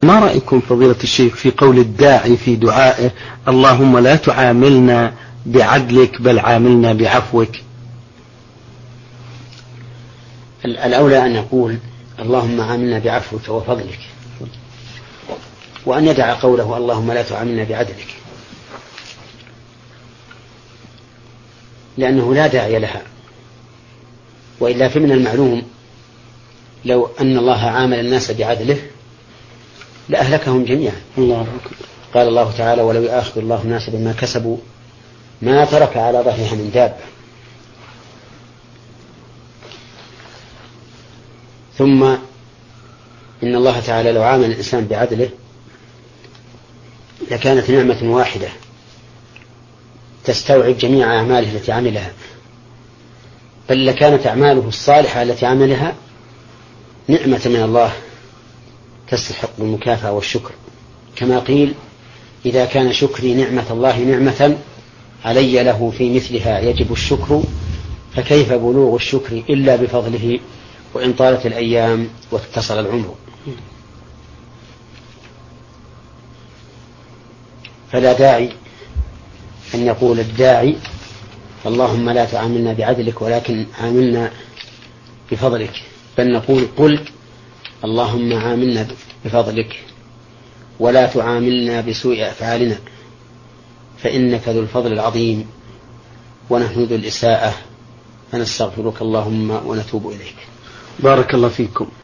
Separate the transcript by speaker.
Speaker 1: ما رأيكم فضيلة الشيخ في قول الداعي في دعائه اللهم لا تعاملنا بعدلك بل عاملنا بعفوك؟
Speaker 2: الأولى أن يقول اللهم عاملنا بعفوك وفضلك، وأن يدع قوله اللهم لا تعاملنا بعدلك، لأنه لا داعي لها. وإلا فمن المعلوم لو أن الله عامل الناس بعدله لأهلكهم جميعا. قال الله تعالى ولو يؤاخذ الله الناس بما كسبوا ما ترك على ظهرها من دابة. ثم إن الله تعالى لو عامل الإنسان بعدله لكانت نعمة واحدة تستوعب جميع أعماله التي عملها، بل لكانت أعماله الصالحة التي عملها نعمة من الله تستحق المكافأة والشكر، كما قيل إذا كان شكري نعمة الله نعمة علي له في مثلها يجب الشكر، فكيف بلوغ الشكر إلا بفضله وإن طالت الأيام واتصل العمر. فلا داعي أن يقول الداعي اللهم لا تعاملنا بعدلك ولكن عاملنا بفضلك، بل نقول قل اللهم عاملنا بفضلك ولا تعاملنا بسوء أفعالنا فإنك ذو الفضل العظيم ونحن ذو الإساءة فنستغفرك اللهم ونتوب إليك.
Speaker 1: بارك الله فيكم.